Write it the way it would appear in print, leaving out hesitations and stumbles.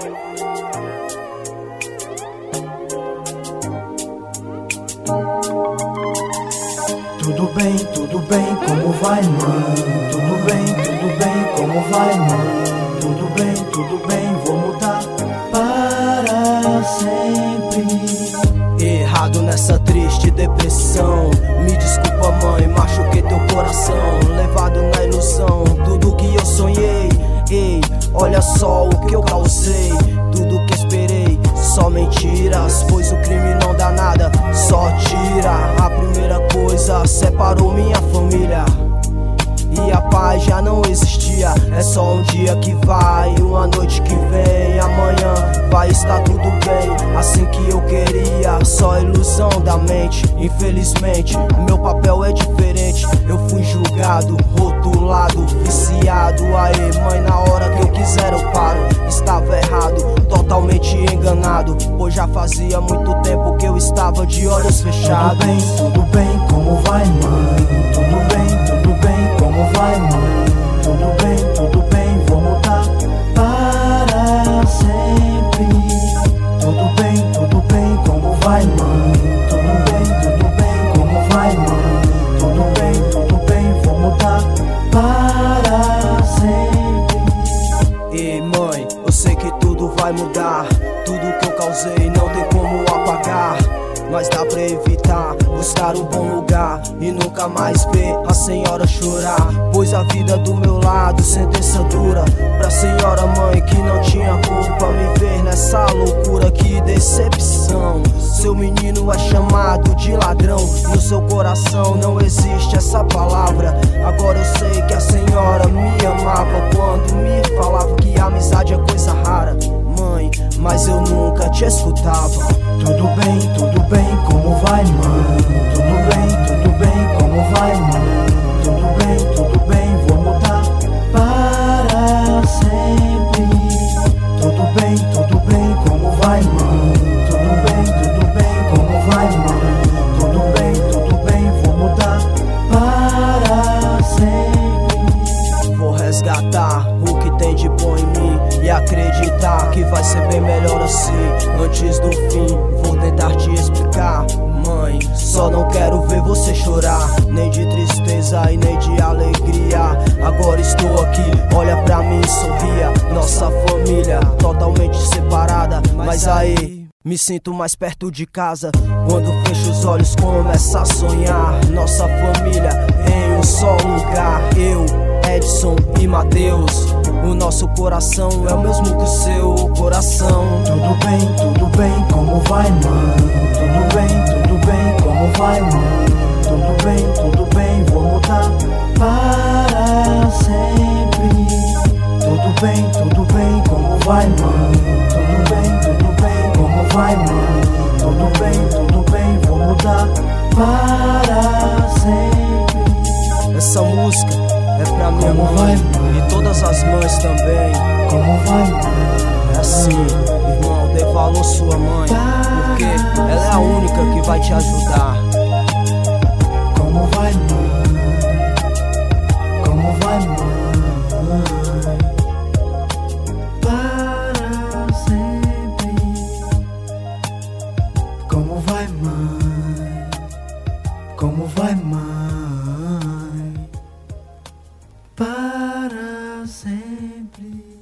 Tudo bem, como vai, mãe? Tudo bem, como vai, mãe? Tudo bem, vou mudar para sempre. Errado nessa triste depressão, me desculpa, mãe, machuquei teu coração. Levado na ilusão, tudo que eu sonhei. Ei, olha só o que eu causei, tudo que esperei, só mentiras. Pois o crime não dá nada, só tira. A primeira coisa separou minha família, e a paz já não existia. É só um dia que vai, uma noite que vem. Amanhã vai estar tudo bem, assim que eu queria. Só ilusão da mente, infelizmente meu papel é diferente. Eu fui julgado, rotulado, viciado. Aê mãe, na hora que eu quiser eu paro. Estava errado, totalmente enganado, pois já fazia muito tempo que eu estava de olhos fechados. Tudo bem, como vai, mãe? Tudo bem, como vai, mãe? Tudo bem, vou mudar para sempre. Tudo bem, como vai, mãe? Tudo bem, como vai, mãe? Tudo bem, vou mudar para sempre. Ei mãe, eu sei que tudo vai mudar. Tudo que eu causei não tem como apagar, mas dá pra evitar, buscar um bom lugar e nunca mais ver a senhora chorar. Pois a vida do meu lado, sentença dura pra senhora mãe que não tinha culpa. Me ver nessa loucura, que decepção. Seu menino é chamado de ladrão, no seu coração não existe essa palavra. Agora eu sei que a senhora me amava quando me falava que a amizade é coisa rara, mãe, mas eu nunca te escutava. Tudo bem, como vai, mãe? Tudo bem, como vai, mãe? Tudo bem, vou mudar para sempre. Tudo bem, como vai, mãe? Tudo bem, como vai, mãe? Tudo bem, vou mudar para sempre. Vou resgatar o que tem de bom em mim e acreditar que vai ser bem melhor assim. Antes do fim, vou tentar te explicar, mãe. Só não quero ver você chorar, nem de tristeza e nem de alegria. Agora estou aqui, olha pra mim e sorria. Nossa família totalmente separada, mas aí me sinto mais perto de casa. Quando fecho os olhos começo a sonhar nossa família em um só lugar. Eu, Edson e Matheus, o nosso coração é o mesmo que o seu coração. Tudo bem, como vai, mãe? Tudo bem, como vai, mãe? Tudo bem, vou mudar para sempre. Tudo bem, como vai, mãe? Tudo bem, como vai, mãe? Tudo bem, vou mudar para sempre. Essa música é pra minha mãe e todas as mães também. Como vai, mãe? É assim, irmão, dê valor à sua mãe, porque ela é a única que vai te ajudar. Como vai, mãe? Como vai, mãe? Para sempre. Como vai, mãe? Como vai, mãe? Para sempre.